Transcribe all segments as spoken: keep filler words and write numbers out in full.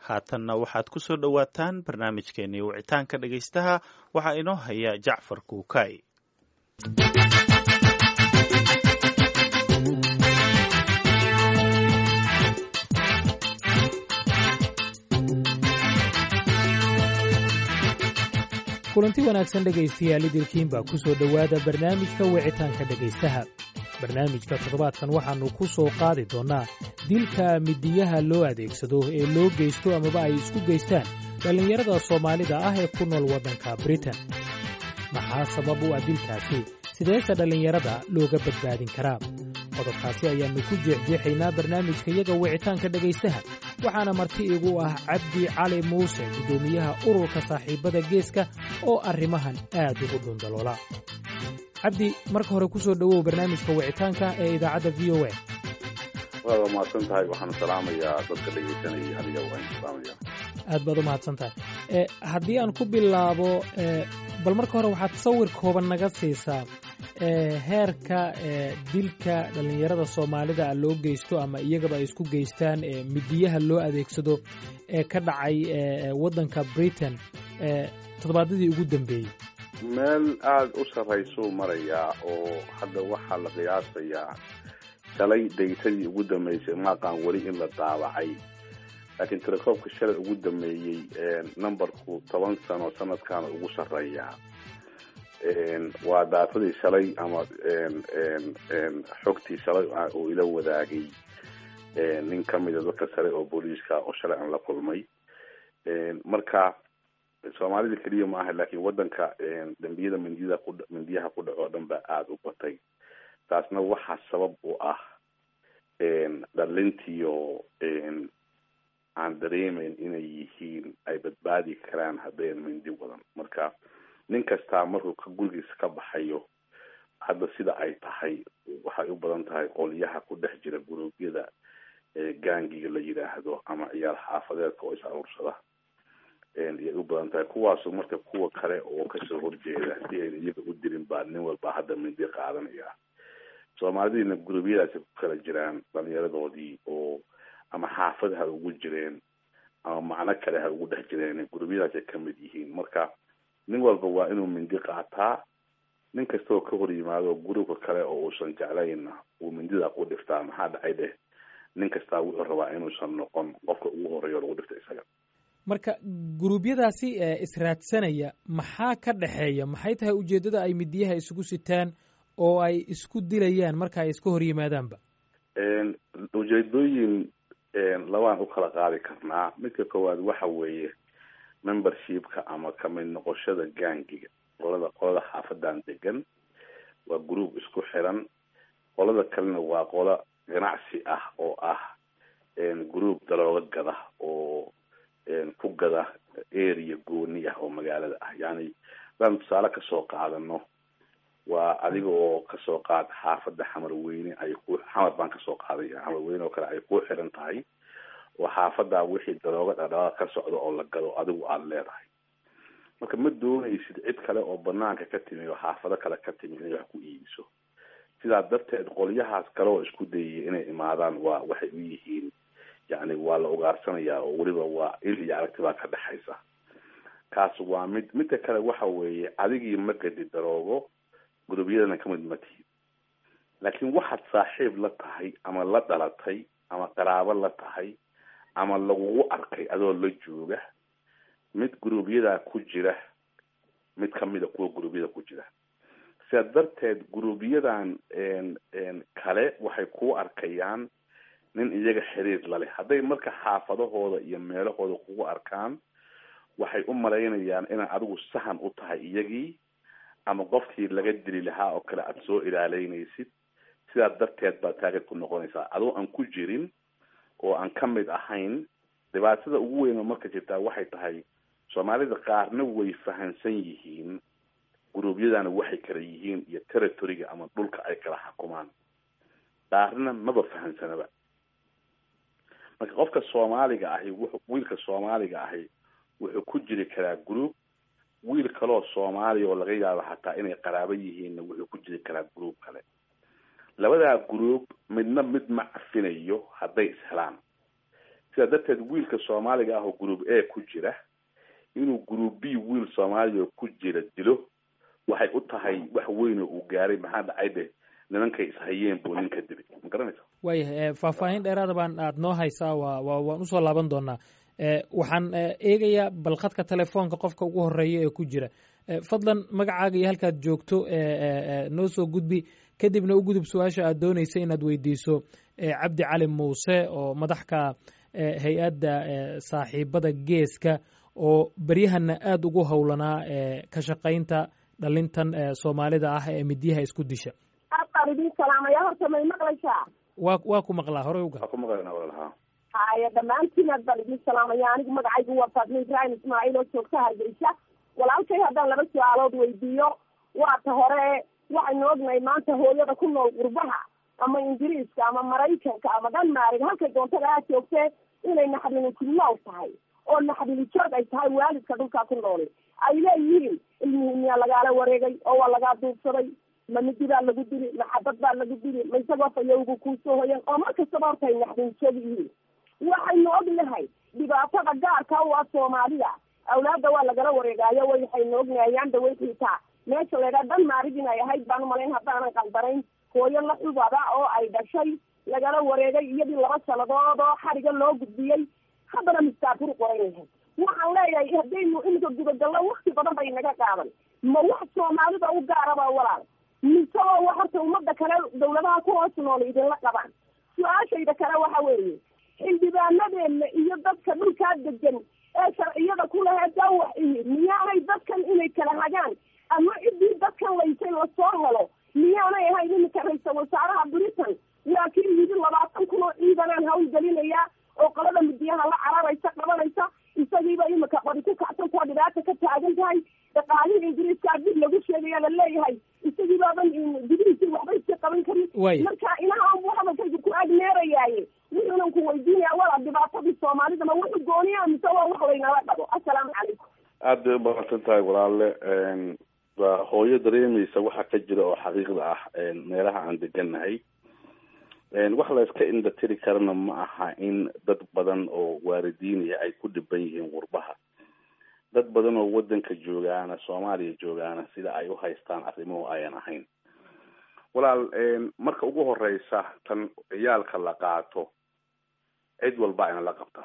haatanna waxaad ku soo dhowaataan barnaamijkeennii wicitaanka dhegaystaha waxaa inoo haya jacfar kuukay. kulanti wanaagsan dhegaystayaal idilkiin baa ku soo dhowaada barnaamijka wicitaanka dhegaystaha. barnaamijka toddobaadkan waxaannu ku soo qaadi doonnaa dilka midiyaha loo adeegsado ee loo geysto amaba ay isku geystaan dhallinyarada soomaalida ah ee ku nool waddanka britain. maxaa sabab u ah dilkaasi? sideese dhallinyarada looga badbaadin karaa? qodobkaasi ayaannu ku jeexjeexaynaa barnaamijka iyaga wicitaanka dhegaystaha, waxaana marti igu ah cabdi cali muuse, guddoomiyaha ururka saaxiibbada geeska oo arrimahan aad ugu dhundaloola. cabdi, marka hore ku soo dhowow barnaamijka wicitaanka ee idaacadda v o a. waad mahadsan tahay. waxaan salaamayaa dadka dhegaysanaya, adiga waan salaamaya. aad baad u mahadsan tahay. e haddii aan ku bilaabo, e bal marka hore waxaad sawir kooban naga siisaa e heerka e dilka dhallinyarada soomaalida loo geysto ama iyagaba ay isku geystaan e midiyaha loo adeegsado ee ka dhacay e waddanka britain e toddobaadyadii ugu dambeeyey. meel aada u sarraysuu marayaa oo hadda waxaa la qiyaasayaa shalay daytadii ugu dambeysay maaqaan weli in la daabacay, laakiin telekoobka shalay ugu dambeeyey numberku toban sano sanadkaana ugu sarreeyaa. waa daafadii shalay ama xogtii shalay uu ila wadaagay nin ka mida dadka sare oo booliiska oo shalay aan la kulmay. marka soomaalida keliya ma aha, laakiin waddanka dambiyada mindiyada ku mindiyaha ku dhaco o dhan baa aada u batay. taasna waxaa sabab u ah dhalintiyo aan dareemeyn inay yihiin ay badbaadi karaan haddayn mindi wadan. marka nin kastaa markuu ka gurigiisa ka baxayo, hadda sida ay tahay waxay u badan tahay qolyaha ku dhex jira guruubyada gaangiga la yidhaahdo ama ciyaar xaafadeedka oo is aruursada iyay u badan tahay. kuwaasu marka kuwa kale oo kasoo horjeeda si ayna iyaga u dirin baa nin walba hadda mindi qaadanaya. soomaalidiina guruubyadaasi ku kala jiraan dhalinyaradoodii oo ama xaafad ha ugu jireen ama macno kale ha ugu dhex jireen, guruubyadaasay ka mid yihiin. marka nin walba waa inuu mindi qaataa. nin kasta oo ka hor yimaado guruubka kale oo uusan jeclayna uu mindida ku dhiftaa. maxaa dhacay dheh, nin kastaa wuxuu rabaa inuusan noqon qofka ugu horeeyo lagu dhifta isaga. marka guruubyadaasi ee israadsanaya maxaa ka dhexeeya? maxay tahay ujeeddada ay midiyaha isugu sitaan oo ay isku dilayaan marka ay iska hor yimaadaanba? ujeedooyin labaan u kala qaadi karnaa. midka koowaad waxa weeye membershipka ama kamid noqoshada gaangiga. qolada qolada xaafadan degan waa group isku xiran. qolada kalena waa qola ganacsi ah oo ah group dalooga gada oo ku gada area gooni ah oo magaalada ah. yani baan tusaale kasoo qaadano, waa adiga oo kasoo qaad xaafada xamarweyne ay ku xamar baan kasoo qaaday xamarweyne oo kale ay ku xiran tahay oo xaafada wixii dalooga dhadhaaq ka socdo oo la gado adigu aad leedahay. marka ma doonaysid cid kale oo banaanka ka timi oo xaafado kale ka timi inay wax ku iibiso. sidaa darteed qolyahaas kale oo isku dayay inay imaadaan waa waxay u yihiin yani waa la ugaarsanayaa oo weliba waa il iyo aragti baa ka dhexaysa. kaas waa mid. midka kale waxa weeye adigii ma gadi daroogo, gurubyadana ka mid ma tihid, laakiin waxaad saaxiib la tahay ama la dhalatay ama qaraabo la tahay ama lagugu arkay adoo la jooga mid guruubyadaa ku jira, mid kamida kuwa guruubyada ku jira. sidaa darteed guruubyadan kale waxay ku arkayaan nin iyaga xiriir la leh. hadday marka xaafadahooda iyo meelahooda kugu arkaan waxay u malaynayaan inaa adigu sahan u tahay iyagii ama qofkii laga dili lahaa oo kale aada soo ilaaleynaysid. sidaa darteed baa taagad ku noqonaysaa adoo aan ku jirin oo aan ka mid ahayn. dhibaatada ugu weyn oo marka jirtaa waxay tahay soomaalida qaarna way fahansan yihiin guruubyadana waxay kala yihiin iyo territoryga ama dhulka ay kala xukumaan, qaarna maba fahansanaba. marka qofka soomaaliga ahi wuxuu wiilka soomaaliga ahi wuxuu ku jiri karaa group, wiil kaloo soomaaliya oo laga yaabo xataa inay qaraabo yihiinna wuxuu ku jiri karaa group kale. labadaa group midna mid ma cafinayo hadday ishelaan, sidaa darteed wiilka soomaaliga ah oo group A ku jira inuu group B wiil soomaaliya ku jira dilo waxay u tahay wax weyn oo uu gaaray maxaa dhacay de nimankay ishayeen buu ninka dilay ma garanaysa waayahay faahfaahin dheeraada baan aad noo haysaa waa waa waan usoo laaban doonaa waxaan eegayaa balqadka telefoonka qofka ugu horeeya ee ku jira fadlan magacaaga iyo halkaad joogto noo soo gudbi kadibna u gudub su-aasha aad doonaysa inaad weydiiso cabdi cali muuse oo madaxka hay-adda saaxiibada geeska oo beryahana aada ugu howlanaa ka shaqaynta dhalintan soomaalida ah ee midyaha isku disha wa waa ku maqlaa horey uga ku maqlana walaha haya dhammaantiin aad baan idin salaamaya anigu magacaygu waa faatma ibrahim ismaaciil oo joogta hargeysa walaalkay haddaan laba su-aalood weydiiyo waata hore waxaynu ognahay maanta hooyada ku nool qurbaha ama ingiriiska ama maraykanka ama dhanmaarig halkay doontada aad joogtee inay naxdini kulnool tahay oo naxdini joog ay tahay waalidka dhulkaa ku nooli ay leeyihiin ilmihii miyaa lagaala wareegay oo waa lagaa duubsaday ma midi baa lagu dili ma xabad baa lagu dili ma isagoo fayowgu kuusoo hoyan oo mar kastaba horta ay naxdini joog yihiin waxaynu ognahay dhibaatada gaarka u ah soomaalida awlaadda waa lagala wareegaayo waxaynu ognahay yaanda way xiitaa meesha laydhaa dhan maarig inay ahayd baan umalayn haddaanan qaldanayn hooyo la xubada oo ay dhashay lagala wareegay iyadii laba sanadood oo xariga loo gudbiyey haddana mistaafur qoran yahay waxaan leeyahay haddaynu iminka gudagallo wakti badan bay naga qaadan ma wax soomaalida u gaaraba walaal mise oo wax horta ummadda kale dawladaha ku hoos nool idinla qabaan su-aashayda kale waxa weeye xildhibaanadeena iyo dadka dhulkaa degan ee sharciyada ku lahaa dawax ihi miyaanay dadkan inay kala hagaan ama ciddii dadkan laysay lasoo helo miyaanay ahayn iminka ra-iisal wasaaraha britain waa kii yidi labaatan kun oo ciidanaan hawl gelinayaa oo qolada midiyaha la cararaysa qabanaysa isagiiba iminka qori ku kacsantaa dhibaata ka taagan tahay dhaqaalihii ingiriiska dib lagu sheegaya la leeyahay isagiibaaban gudihiisii waxba iska qaban karin marka inaha buu hadalkaygu ku agneerayaaye wuxuunan ku weydiinaya wala dhibaatadii soomaalida ma wuxu gooniya mise waa wax laynala dhabo assalaamu calaykum aad bay ubaaqsan tahay walaale waa hooyo dareemaysa waxa ka jira oo xaqiiqda ah meelaha aan degannahay wax la iska indha tiri karana ma aha in dad badan oo waalidiinaya ay ku dhiban yihiin qurbaha dad badan oo wadanka joogaana soomaaliya joogaana sida ay u haystaan arrimuhu ayan ahayn walaal marka ugu horeysa tan ciyaalka la qaato cid walba ina la qabta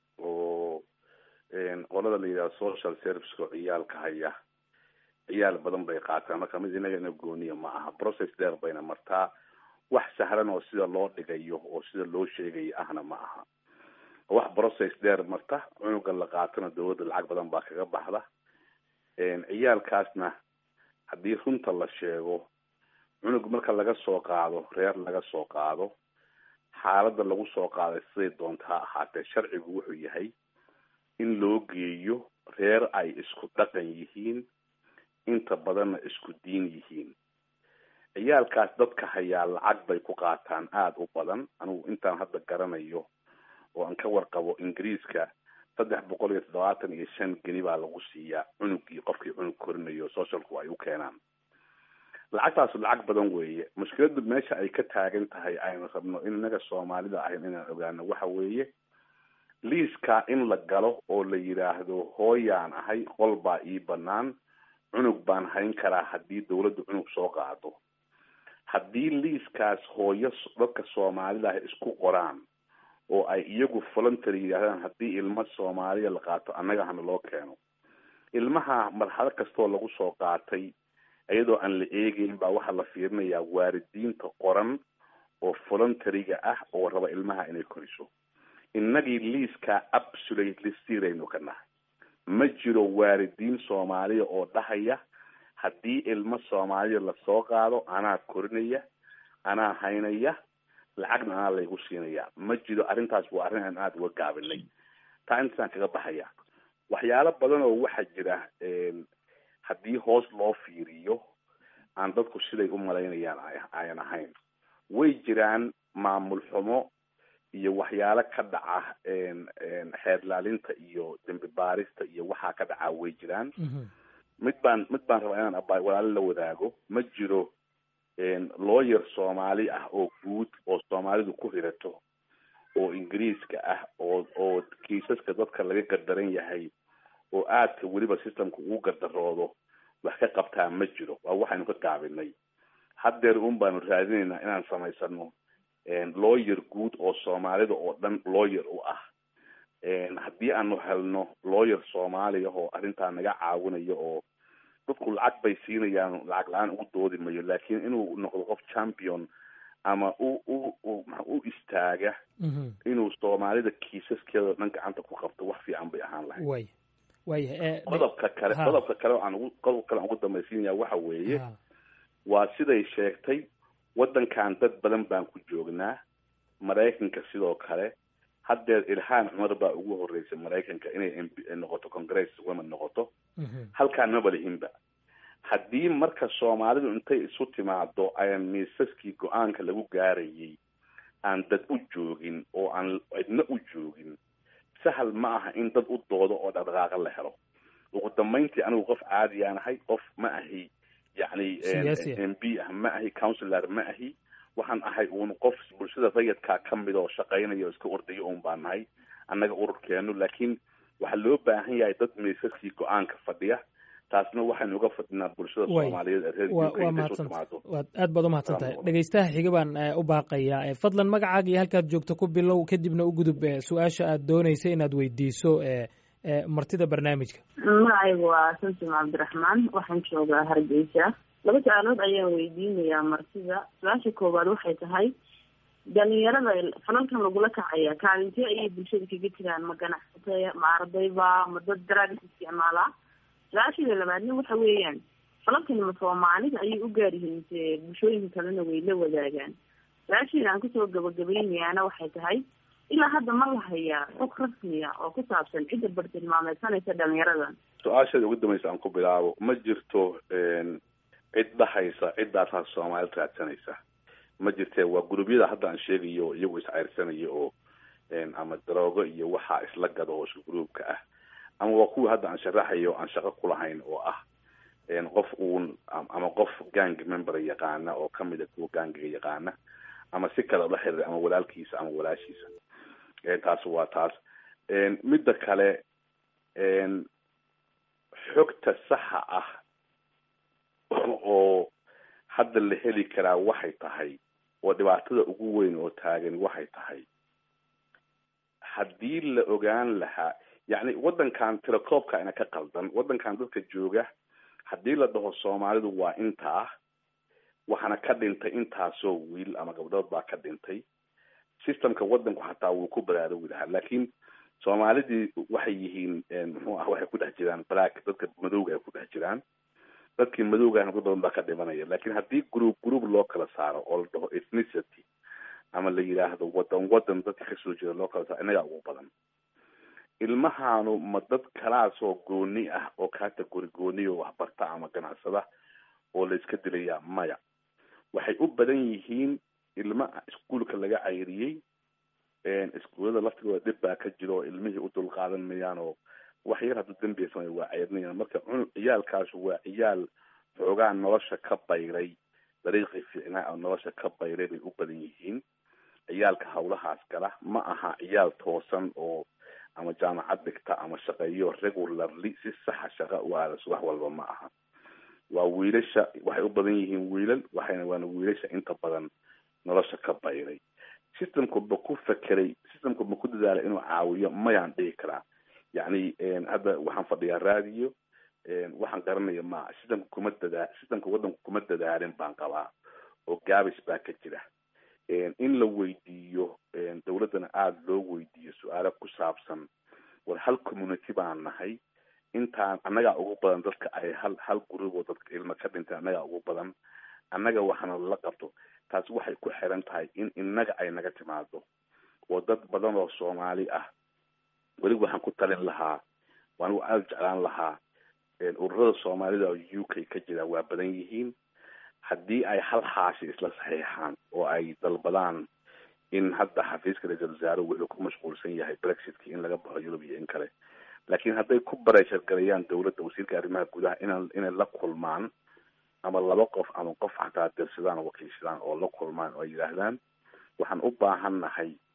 oo qolada la yidhaha social service oo ciyaalka haya ciyaal badan bay qaataan marka mid inaga ina gooniya ma aha process dheer bayna martaa wax sahlan oo sida loo dhigayo oo sida loo sheegayo ahna ma aha wax process dheer marta cunuga la qaatana dawladda lacag badan baa kaga baxda ciyaalkaasna haddii runta la sheego cunug marka laga soo qaado reer laga soo qaado xaaladda lagu soo qaaday siday doonta ha ahaatee sharcigu wuxuu yahay in loo geeyo reer ay isku dhaqan yihiin inta badanna isku diin yihiin ciyaalkaas dadka hayaa lacag bay ku qaataan aada u badan anigu intaan hadda garanayo oo aan ka warqabo ingiriiska saddex boqol iyo toddobaatan iyo shan geni baa lagu siiyaa cunugii qofkii cunug korinayo socialku ay u keenaan lacagtaasu lacag badan weeye mushkiladu meesha ay ka taagan tahay aynu rabno in inaga soomaalida ahayn inaan ogaano waxa weeye liiska in la galo oo la yidhaahdo hooyaan ahay qol baa ii banaan cunug baan hayn karaa haddii dawladdu cunug soo qaado haddii liiskaas hooyo dadka soomaalida ah isku qoraan oo ay iyagu voluntary yidhahdaan haddii ilmo soomaaliya la qaato annaga hana loo keeno ilmaha marxalo kastoo lagu soo qaatay iyadoo aan la eegeyn baa waxaa la fiirinayaa waalidiinta qoran oo voluntaryga ah oo raba ilmaha inay koriso innagii liiskaa absolutely siraynu ka nahay ma jiro waalidiin soomaaliya oo dhahaya haddii ilmo soomaaliya lasoo qaado anaa korinaya anaa haynaya lacagna anaa laygu siinaya ma jiro arrintaas waa arrin aan aada uga gaabinay taa intaasaan kaga baxaya waxyaalo badan oo waxaa jira haddii hoos loo fiiriyo aan dadku siday u malaynayaan ayan ahayn way jiraan maamul xumo iyo waxyaalo ka dhaca xeerlaalinta iyo dembi baarista iyo waxaa ka dhacaa way jiraan mid baan mid baan rabaa inaan aba walaalo la wadaago ma jiro lawyer soomaali ah oo guud oo soomaalidu ku hirato oo ingiriiska ah oo oo kiisaska dadka laga gardaran yahay oo aadka weliba systemka ugu gardaroodo wax ka qabtaa ma jiro. waa waxaynu ka gaabinay. haddeer un baanu raadinaynaa inaan samaysano lawyer guud oo soomaalida oo dhan lawyer u ah. haddii aanu helno lawyer soomaaliya oo arrintaa naga caawinayo oo dadku lacag bay siinayaan, lacag la-aan ugu doodi mayo, laakiin inuu noqdo qof champion ama u u u u istaaga inuu soomaalida kiisaskeeda dhan gacanta ku qabto, wax fiican bay ahaan lahayd. way way qodobka kale qodobka kale aan ugu qodobka kale aan ugu dambaysiinaya waxa weeye waa siday sheegtay waddankan dad badan baan ku joognaa, maraykanka sidoo kale. haddeer ilhaan cumar baa ugu horreysay maraykanka inay noqoto congress women noqoto. halkaan maba lihinba. haddii marka soomaalidu intay isu timaado ayaan miisaskii go-aanka lagu gaarayay aan dad u joogin oo aan cidna u joogin, sahal ma aha in dad u doodo oo dhaqdhaqaaqa la helo. ugu dambayntii anigu qof caadiyaan ahay, qof ma ahi yacni m b ah, ma ahi councilor, ma ahi waxaan ahay uun qof bulshada rayidkaa ka mid oo shaqaynaya oo iska ordayo un baan nahay annaga ururkeenu. laakiin waxaa loo baahan yahay dad miisaskii go-aanka fadhiya. taasna waxaynu uga fadhinaa bulshada soomaaliyeed ee reer waad aad baad umahadsan tahay. dhegaystaha xiga baan u baaqayaa. fadlan magacaaga iyo halkaad joogto ku bilow, kadibna u gudub su-aasha aad doonaysa inaad weydiiso martida barnaamijka. magacaygu waa samsom cabdiraxmaan, waxaan joogaa hargeysa. laba su-aalood ayaan weydiinayaa martida. su-aasha koowaad waxay tahay dhalinyarada falalkan lagula kacaya kaalintee ayay bulshada kaga jiraan? ma ganacsatay, ma ardayba, ma dad daraagis isticmaalaa? su-aashada labaadna waxa weeyaan falalkani ma soomaalida ayay u gaar yihiin se bulshooyinka kalena way la wadaagaan? su-aasheeda aan kusoo gabagabaynayaana waxay tahay ilaa hadda ma la hayaa xog rasmiya oo ku saabsan cidda bartilmaameysanaysa dhalinyaradan? su-aasheeda ugu dambaysa aan ku bilaabo, ma jirto cid dhahaysa ciddaasaa soomaalida raadsanaysa, ma jirtee. waa gurubyada hadda aan sheegayo iyagu isceyrsanayo oo ama daroogo iyo waxaa isla gado oo gruubka ah, ama waa kuwa hadda aan sharaxayo aan shaqo kulahayn oo ah qof uun ama qof gang member yaqaana oo kamid a kuwa gangiga yaqaana, ama si kale ula xiriir ama walaalkiisa ama walaashiisa. taas waa taas. midda kale xogta saxa ah oo hadda la heli karaa waxay tahay, oo dhibaatada ugu weyn oo taagan waxay tahay, haddii la ogaan lahaa yacni waddankan tirakoobka ina ka qaldan. waddankan dadka jooga haddii la dhaho soomaalidu waa intaa, waxaana ka dhintay intaasoo wiil ama gabdhood baa ka dhintay, systemka waddanku xataa wuu ku baraarugi lahaa. laakiin soomaalidii waxay yihiin muxuu ah waxay ku dhex jiraan black, dadka madowga ay ku dhex jiraan. dadkii madowgaana dad badan baa ka dhimanaya. laakiin haddii group group loo kala saaro oo la dhaho ethnicity ama la yidhaahdo waddan waddan dadka kasoo jeeda loo kala saaro, inagaa ugu badan. ilmahaanu ma dad kalaasoo gooni ah oo category gooni oo waxbarta ama ganacsada oo la iska dilayaa? maya. waxay u badan yihiin ilma iskuolka laga cayriyey. iskuullada laftigooda dhib baa ka jiro oo ilmihii u dulqaadan mayaan oo wax yar hadduu dembiga samay waa cayrinayan. marka ciyaalkaasu waa ciyaal xoogaa nolosha ka bayray, dariiqii fiicnaa oo nolosha ka bayray bay u badan yihiin. ciyaalka hawlahaas gala ma aha ciyaal toosan oo ama jaamacad dhigta ama shaqeeyo regularly si saxa shaqa u aada subax walba ma aha. waa wiilasha, waxay u badan yihiin wiilal, waxayna waana wiilasha inta badan nolosha ka bayray. systemku ba ku fekeray, systemku ma ku dadaalay inuu caawiyo? mayaan dhihi karaa. yacni hadda waxaan fadhiyaa raadiyo, waxaan garanaya ma systemka kuma dadaa systemka waddanku kuma dadaalin baan qabaa oo gaabis baa ka jira. in la weydiiyo dawladdana aada loo weydiiyo su-aalo ku saabsan war hal community baan nahay, intaan annagaa ugu badan dadka ay hal hal group oo dadka ilma ka dhintay annagaa ugu badan, annaga waxaana la qabto. taasi waxay ku xiran tahay in innaga ay naga timaado oo dad badan oo soomaali ah. weliba waxaan ku talin lahaa, waanigu aada jeclaan lahaa, ururada soomaalida oo u k ka jira waa badan yihiin. haddii ay hal xaashi isla saxiixaan oo ay dalbadaan in hadda xafiiska ra-iisul wasaare wuxuu ku mashquulsan yahay brexitka in laga baxo yurub iyo in kale, laakiin hadday ku bareeshargalayaan dawladda wasiirka arrimaha gudaha ina inay la kulmaan ama laba qof ama qof xataa dirsadaan oo wakiilsadaan oo la kulmaan oo ay yidhaahdaan waxaan u baahan nahay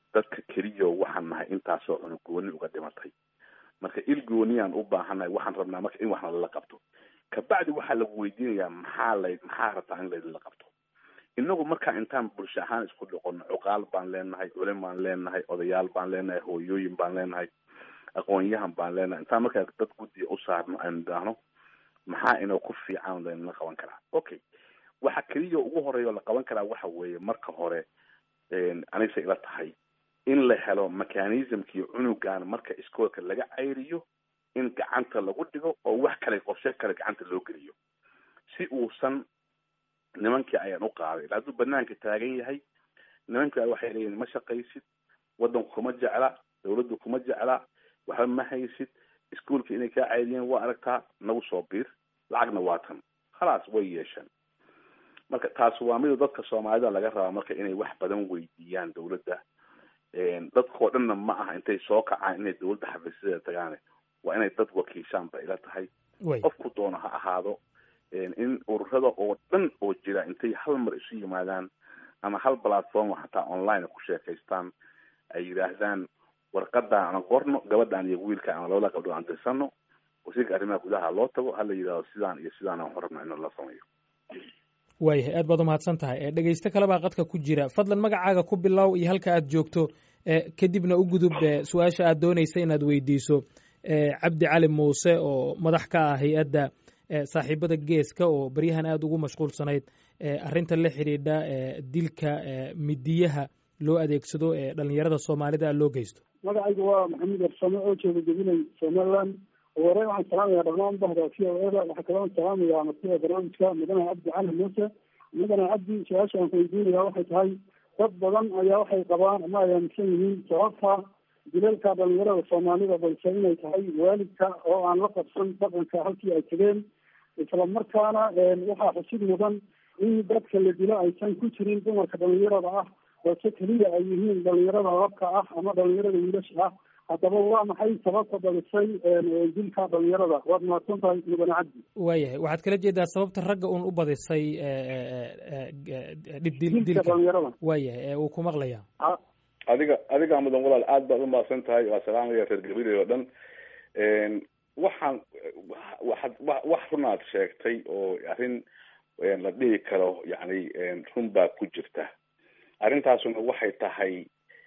dadka keliyo waxaan nahay intaasoo cunug gooni uga dhimatay, marka il gooniyaan u baahannahay, waxaan rabnaa marka in waxna lala qabto. kabacdi waxaa lagu weydiinayaa maxaa la maxaa rabtaa in laydinla qabto. inagu markaa intaan bulsho ahaan isku dhoqono, cuqaal baan leenahay, culim baan leenahay, odayaal baan leenahay, hooyooyin baan leenahay, aqoon-yahan baan leenahay, intaan markaa dad guddiga u saarno aynu idhaahno maxaa inoo ku fiican laynala qaban karaa. okay, waxa keliya ugu horeeya oo la qaban karaa waxa weeye marka hore anigsa ila tahay in la helo mechanismkii cunugan marka iskoolka laga cayriyo in gacanta lagu dhigo oo wax kale qorshe kale gacanta loo geliyo, si uusan nimankii ayaan u qaaday. hadduu banaanka taagan yahay, nimankii waxay leeyihin ma shaqaysid, waddanku kuma jecla, dawladdu kuma jecla, waxba ma haysid, iskuolka inay kaa cayriyeen waa aragtaa, nagu soo biir, lacagna waa tan, khalaas way yeesheen. marka taas waa mida dadka soomaalida laga rabaa marka inay wax badan weydiiyaan dawladda. dadkoo dhanna ma aha intay soo kacaan inay dawladda xafiisyadeeda tagaan, waa inay dad wakiishaan ba ila tahay, qofku doono ha ahaado, in ururada oo dhan oo jira intay hal mar isu yimaadaan ama hal platform xataa online ku sheekaystaan, ay yidhaahdaan warqadaan aan qorno, gabadhaan iyo wiilka aan labada gabdhood aan dirsano, wasiirka arrimaha gudaha loo tago, hala yidhahdo sidaan iyo sidaan aan rabna in la sameeyo. waayahay, aad baad umahadsan tahay. dhegeysto kale baa qadka ku jira, fadlan magacaaga ku bilow iyo halka aad joogto, kadibna u gudub su-aasha aad doonaysa inaad weydiiso cabdi cali muuse oo madax ka ah hay-adda saaxiibada geeska oo baryahan aada ugu mashquulsanayd arrinta la xidhiidha dilka midiyaha loo adeegsado ee dhalinyarada soomaalida loo geysto. magacayga waa maxamed arsame oo jooga gabiley somaliland. hore waxaan salaamayaa dhammaan bahda v o eda, waxaa kaloo salaamayaa martida barnaamijka mudane cabdi cali muuse. mudane cabdi, su-aasha aan ku weydiinaya waxay tahay, dad badan ayaa waxay qabaan ama ay aaminsan yihiin sababta dilalka dhalinyarada soomaalida balse inay tahay waalidka oo aan la qabsan dhaqanka halkii ay tegeen, isla markaana waxaa xusid mudan in dadka la dilo aysan ku jirin dumarka dhalinyarada ah, balse keliya ay yihiin dhalinyarada labka ah ama dhalinyarada wiilasha ah. haddaba waa maxay sababta dhalisay dilka dhalinyarada? waad mahadsan tahay mudane cabdi. waayahay, waxaad kala jeedaa sababta ragga uun u badisay dilka dhalinyarada? waayahay, uu ku maqlayaa. adiga adiga mudan walaal, aad baad umahadsan tahay, waa salaamaya reer gabiley oo dhan. waxaan wa wax runaad sheegtay oo arrin la dhihi karo yani run baa ku jirta. arrintaasuna waxay tahay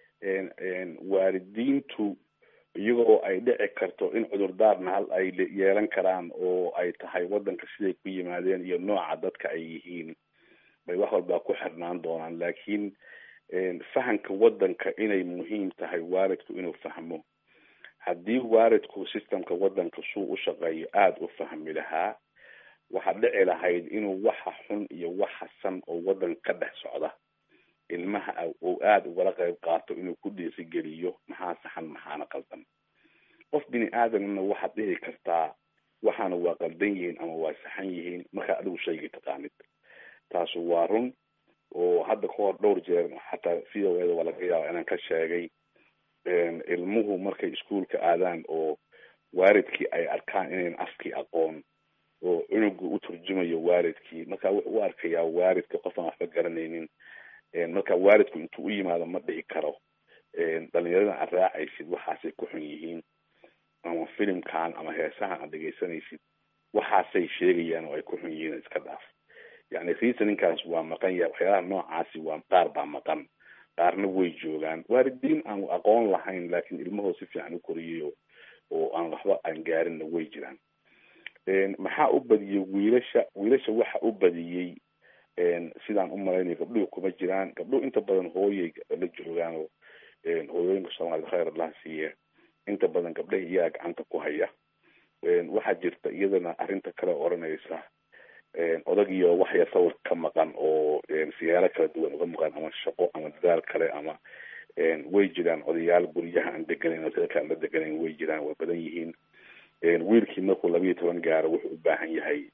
waalidiintu iyagoo ay dhici karto in cudurdaarna hal ay yeelan karaan oo ay tahay waddanka siday ku yimaadeen iyo nooca dadka ay yihiin, bay wax walbaa ku xirnaan doonaan. laakiin fahamka waddanka inay muhiim tahay waalidku inuu fahmo. haddii waalidku systemka waddanka suu u shaqeeyo aada u fahmi lahaa, waxaa dhici lahayd inuu waxa xun iyo waxa san oo waddanka ka dhex socda ilmaha uu aada ugala qayb qaato, inuu ku dhiirigeliyo maxaa saxan maxaana qaldan. qof bini aadamna waxaad dhihi kartaa waxaana waa qaldan yihiin ama waa saxan yihiin markaa adigu shaygii taqaanid. taasu waa run oo hadda ka hor dhowr jeer xataa v o eda waa laga yaaba inaan ka sheegay ilmuhu markay iskuolka aadaan oo waalidkii ay arkaan inayn afkii aqoon oo cunugu u turjumayo waalidkii, markaa wuxuu u arkayaa waalidka qof aan waxba garanaynin. marka waalidku intuu u yimaado ma dhici karo dhalinyaradan aad raacaysid waxaasay ku xun yihiin, ama filimkan ama heesahan aad dhegaysanaysid waxaasay sheegayaan oo ay ku xun yihiin, iska dhaaf. yani reasoninkaas waa maqan yahay. waxyaalaha noocaasi waa qaar baa maqan, qaarna way joogaan. waalidiin aan aqoon lahayn laakiin ilmahoo si fiican u koriyayo oo aan waxba aan gaarinna way jiraan. maxaa u badiyey wiilasha? wiilasha waxa u badiyey sidaan u malaynayo gabdhuhu kuma jiraan. gabdhuhu inta badan hooyay la joogaan oo hooyooyinka soomaalida khayr allaha siiye, inta badan gabdhaha iyaga gacanta ku haya. waxaa jirta iyadana arrinta kale oranaysa odagiyo waxya sawir ka maqan oo siyaalo kala duwan uga maqan, ama shaqo ama dadaal kale, ama way jiraan odayaal guryaha aan deganayn oo dadka aan la deganayn way jiraan, waa badan yihiin. wiilkii markuu labiiyo toban gaaro wuxuu u baahan yahay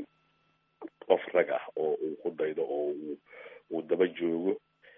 qof rag ah oo uu ku daydo oo uu daba joogo.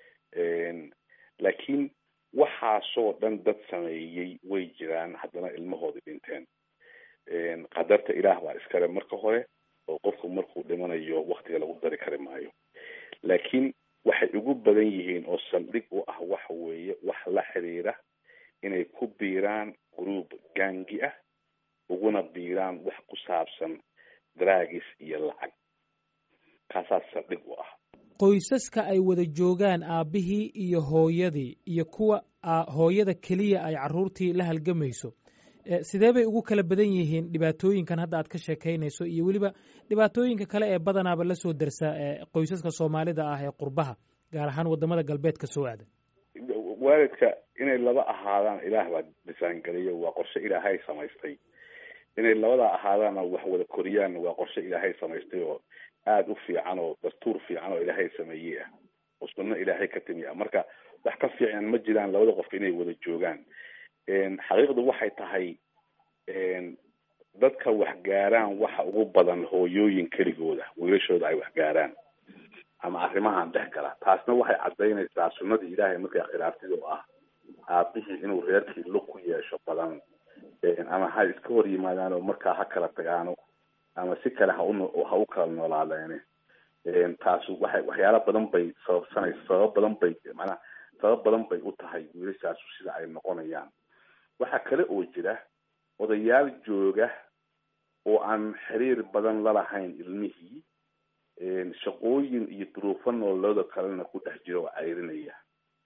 laakiin waxaasoo dhan dad sameeyey way jiraan, haddana ilmahooda dhinteen. qadarta ilaah baa iskale marka hore, oo qofku markuu dhimanayo waktiga lagu dari kari maayo. laakiin waxay ugu badan yihiin oo saldhig u ah waxa weeye wax la xiriira inay ku biiraan group gangi ah uguna biiraan wax ku saabsan draagis iyo lacag kaasaa saldhig u ah qoysaska ay wada joogaan aabbihii iyo hooyadii iyo kuwa hooyada keliya ay carruurtii la halgamayso sidee bay ugu kala badan yihiin dhibaatooyinkan hadda aad ka sheekaynayso iyo weliba dhibaatooyinka kale ee badanaaba la soo darsa qoysaska soomaalida ah ee qurbaha gaar ahaan wadamada galbeedka soo aadan waalidka inay laba ahaadaan ilaah baa disaangeliyo waa qorshe ilaahay samaystay inay labada ahaadaana wax wada koriyaan waa qorshe ilaahay samaystay oo aada u fiican oo dastuur fiican oo ilaahay sameeyey ah oo sunno ilaahay ka timi ah marka wax ka fiican ma jiraan labada qof inay wada joogaan xaqiiqdu waxay tahay dadka wax gaaraan waxa ugu badan hooyooyin keligooda wiilashooda ay wax gaaraan ama arrimahan dhex gala taasna waxay cadaynaysaa sunnadii ilaahay markay khilaaftida oo ah aabihii inuu reerkii lug ku yeesho badan ama ha iska hor yimaadaan oo markaa ha kala tagaano ama si kale ha u ha u kala noolaadeene taas waxay waxyaalo badan bay sababsanaysa sabab badan bay macnaha sabab badan bay u tahay wiilashaasu sida ay noqonayaan waxaa kale oo jira odayaal jooga oo aan xiriir badan la lahayn ilmihii shaqooyin iyo duruufo nololooda kalena ku dhex jira oo cayrinaya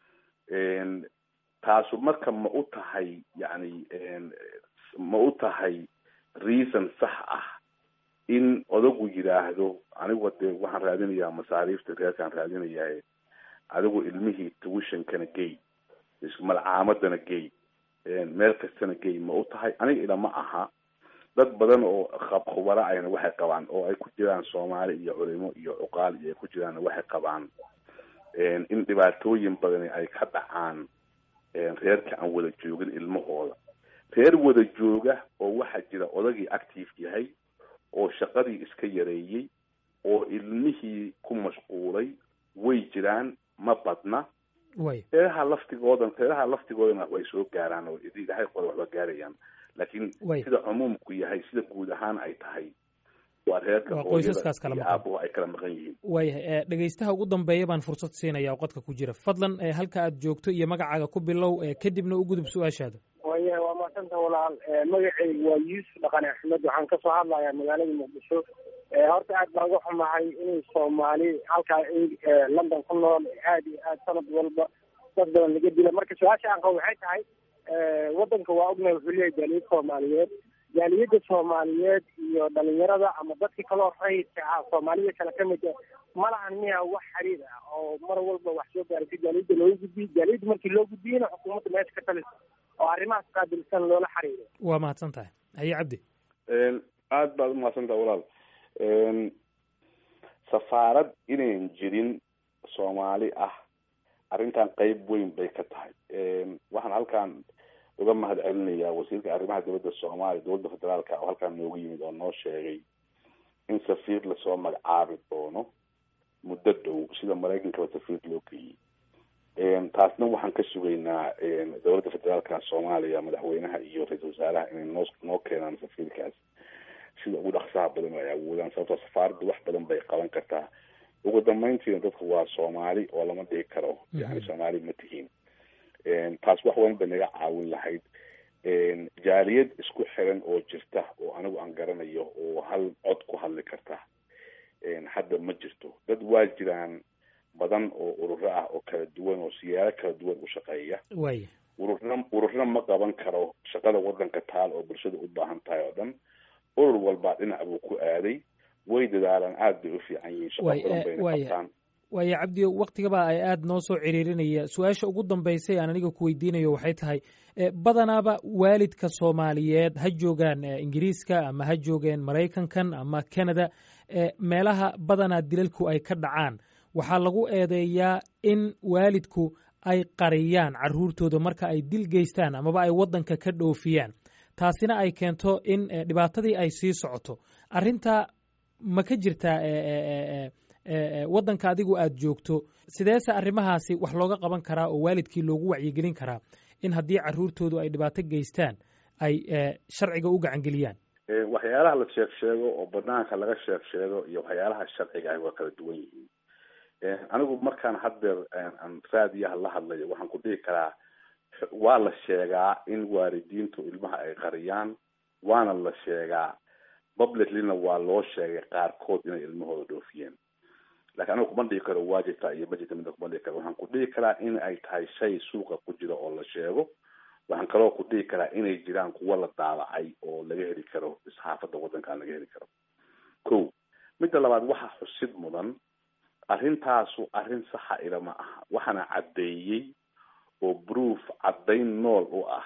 taasu marka ma u tahay yacni ma u tahay reason sax ah in odagu yidhaahdo anigu dee waxaan raadinayaa masaariifta reerkaan raadinayaa adigu ilmihii tuwishonkana gey malcaamadana gey meel kastana gey ma u tahay aniga ilama aha dad badan oo khubaro ayna waxay qabaan oo ay ku jiraan soomaali iyo culimo iyo cuqaal iyo ay ku jiraan waxay qabaan in dhibaatooyin badani ay ka dhacaan reerka aan wada joogin ilmahooda reer wada jooga oo waxaa jira odagii active yahay oo shaqadii iska yareeyey oo ilmihii ku mashquulay way jiraan ma badna reeraha laftigoodan reeraha laftigoodana way soo gaaraan oo ilaahay qoda waxba gaarayaan laakiin sida cumuumku yahay sida guud ahaan ay tahay waa reerka qoysaskaas kala maqan aabuhu ay kala maqan yihiin waayahay dhegaystaha ugu dambeeya baan fursad siinayaa oo qodka ku jira fadlan halka aad joogto iyo magacaaga ku bilow kadibna u gudub su-aashaada waya waa maasanta walaal magacaygu waa yuusuf dhaqane axmed waxaan kasoo hadlayaa magaalada muqdisho horta aad baan uga xumahay inay soomaali halkaa london ku nool aada iyo aad sanad walba dad badan laga dila marka su-aasha aan qabo waxay tahay wadanka waa ognahay wuxuu leeyahay jaaliyad soomaaliyeed jaaliyadda soomaaliyeed iyo dhalinyarada ama dadka kaloo rayidka ah soomaalida kale kamid a ma lahan miya wax xiriir ah oo mar walba wax soo gaara si jaaliyadda loogu gudbiyo jaaliyadda markii loo gudbiyena xukuumadda meesha ka taliso oo arrimahaas qaabilsan loola xiriiro waa mahadsan tahay haye cabdi aada baad umahadsan tahay walaal safaarad inayn jirin soomaali ah arrintan qeyb weyn bay ka tahay waxaan halkaan uga mahad celinayaa wasiirka arrimaha dowladda soomaaliya dowladda federaalka oo halkaan noogu yimid oo noo sheegay in safiir lasoo magacaabi doono muddo dhow sida maraykankaba safiir loo geeyey taasna waxaan ka sugaynaa dowladda federaalka soomaaliya madaxweynaha iyo ra-iisul wasaaraha inay noo noo keenaan safiirkaas sida ugu dhaqsaha badan ay awoodaan sababtoo safaaradda wax badan bay qaban kartaa ugu dambeyntiina dadku waa soomaali oo lama dhihi karo yani soomaali ma tihiin taas wax badan bay naga caawin lahayd jaaliyad isku xiran oo jirta oo anigu aan garanayo oo hal cod ku hadli karta hadda ma jirto dad waa jiraan badan oo ururo ah oo kala duwan oo siyaalo kala duwan u shaqeeya ururna ururna ma qaban karo shaqada wadanka taal oo bulshada u baahan tahay oo dhan urur walbaa dhinac buu ku aaday way dadaalaan aada bay u fiican yihiin shaqa badan bayna qabtaan waaya cabdiyo waktigaba ay aada noo soo ciriirinaya su-aasha ugu dambeysay aan aniga ku weydiinayo waxay tahay badanaaba waalidka soomaaliyeed ha joogaan ingiriiska ama ha joogeen maraykankan ama canada meelaha badanaa dilalku ay ka dhacaan waxaa lagu eedeeyaa in waalidku ay qariyaan carruurtooda marka ay dil geystaan amaba ay waddanka ka dhoofiyaan taasina ay keento in dhibaatadii ay sii socoto arrintaa ma ka jirtaa waddanka adigu aada joogto sideese arrimahaasi wax looga qaban karaa oo waalidkii loogu wacyigelin karaa in haddii carruurtoodu ay dhibaato geystaan ay sharciga u gacangeliyaan waxyaalaha la sheeg sheego oo banaanka laga sheeg sheego iyo waxyaalaha sharciga ah waa kala duwan yihiin anigu markaan haddeer aan raadiyaha la hadlayo waxaan ku dhihi karaa waa la sheegaa in waalidiintu ilmaha ay qariyaan, waana la sheegaa publiclyna waa loo sheegay qaarkood inay ilmahooda dhoofiyeen. laakiin anigu kuma dhihi karo waa jirta iyo ma jirta midna kuma dhihi karo. waxaan ku dhihi karaa in ay tahay shay suuqa ku jira oo la sheego. waxaan kaloo ku dhihi karaa inay jiraan kuwo la daabacay oo laga heli karo isxaafadda waddankaan laga heli karo. ko midda labaad waxaa xusid mudan arrintaasu arrin saxa ila ma aha. waxaana caddeeyey oo proof caddayn nool u ah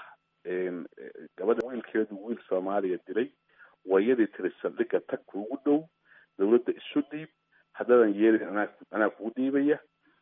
gabadha wiilkeedu wiil soomaaliya dilay, wayadii tiri saldhigga tag kuugu dhow, dawladda isu dhiib, haddaadan yeelin anaa anaa kugu dhiibaya.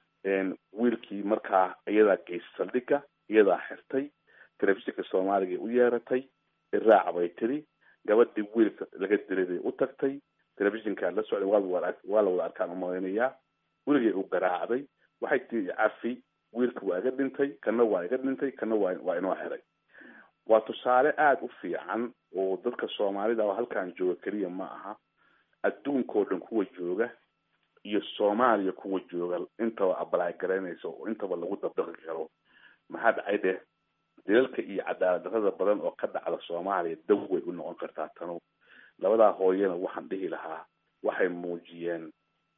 wiilkii markaa iyadaa geysay saldhigga, iyadaa xirtay, telefishinka soomaaliga u yeeratay, iraac bay tiri, gabadhii wiilka laga dilay bay u tagtay, telefishinkaa la socday, waa waa la wada arkaan umalaynayaa. weligay u garaacday, waxay tii cafi, wiilka waa iga dhintay, kana waa iga dhintay, kana waa waa inoo xiray. waa tusaale aada u fiican oo dadka soomaalida oo halkaan jooga keliya ma aha, adduunkao dhan kuwa jooga iyo soomaaliya kuwa jooga intaba abalaay garaynaysa oo intaba lagu dabdaqi karo. maxaa dhacay deh dilalka iyo cadaalad darrada badan oo ka dhacda soomaaliya daw way u noqon kartaa tanu. labadaa hooyana waxaan dhihi lahaa waxay muujiyeen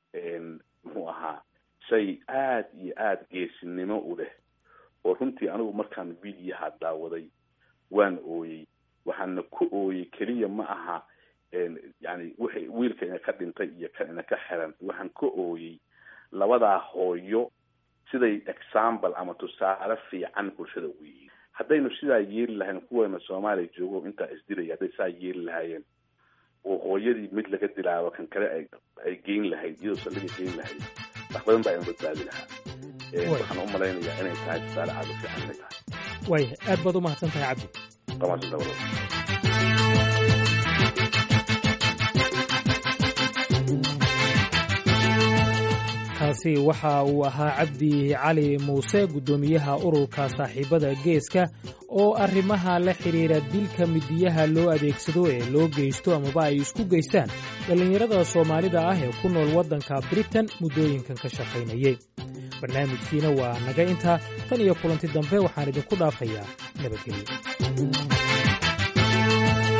muxuu ahaa shay aada iyo aada geesinimo u leh oo runtii anigu markaan videoha daawaday waan ooyey. waxaana ku ooyey keliya ma aha yani wixii wiilka ina ka dhintay iyo kan ina ka xiran, waxaan ka ooyey labadaa hooyo siday example ama tusaale fiican bulshada ugu yihiin. haddaynu sidaa yeeli lahayn kuweena soomaaliya joogo intaa isdilaya hadday saa yeeli lahaayeen oo hooyadii mid laga dilaabo kan kale ay ay geyn lahayd iyadoo saldhiga geyn lahayd wax badan baa ina badbaadi lahaa. waxaan u malaynayaa inay tahay tusaale aada u fiican inay tahay. waaya aad baad u mahadsan tahay cabdi. qamaasida walaal. kaasi waxa uu ahaa cabdi cali muuse, guddoomiyaha ururka saaxiibada geeska, oo arrimaha la xidhiira dilka midiyaha loo adeegsado ee loo geysto amaba ay isku geystaan dhallinyarada soomaalida ah ee ku nool waddanka Britain muddooyinkan ka shaqaynayay. barnaamijkiina waa naga intaa. tan iyo kulanti dambe waxaan idinku dhaafayaa nabadgelyo.